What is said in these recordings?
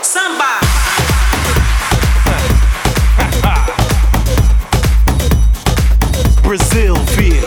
Samba. Brazil feel.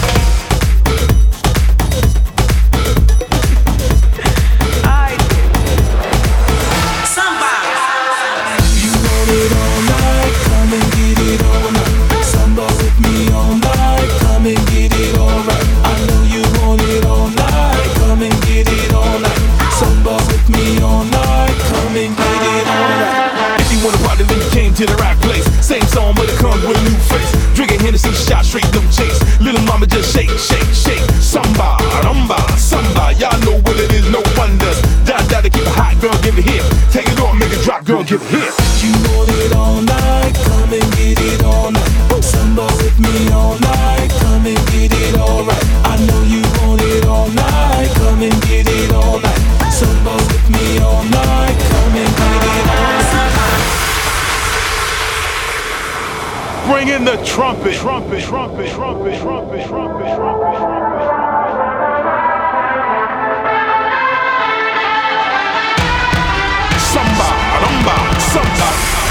Samba. You want it all night, come and get it all night. Samba with me all night, come and get it all right. I know you want it all night, come and get it all night. Samba with me all night, come and get it all right. If you wanna party, then you came to the right place. Same song, but it comes with a new face. Drinking Hennessy, shot straight, no chase. Little mama just shake, shake, shake. Samba, rumba, samba. Y'all know what it is, no wonders. Da to keep it hot, girl, give it here. Take it on, make it drop, girl, give it here. You want it all night, come and get it all night. Samba with me all night, come and get it all right. I know you want it all night, come and get it all night. Samba with me all night, come and get it all night. Bring in the trumpet, trumpet, trumpet, trumpet, trumpet, trumpet, trumpet, trumpet. Samba, rumba, samba.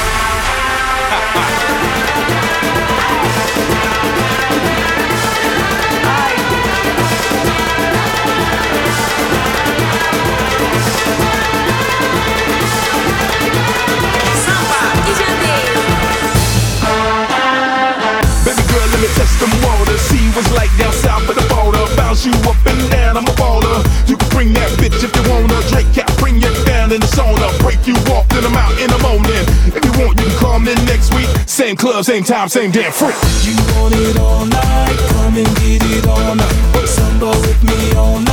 Baby girl, let me test them waters. See what's like down south of the border. Bounce you up and down, I'm a baller. You can bring that bitch if you wanna. Drake cat, bring you down in the sauna. Break you off, then I'm out in the morning. If you want, you can call me next week. Same club, same time, same damn freak. You want it all night, come and get it all night. Samba with me all night.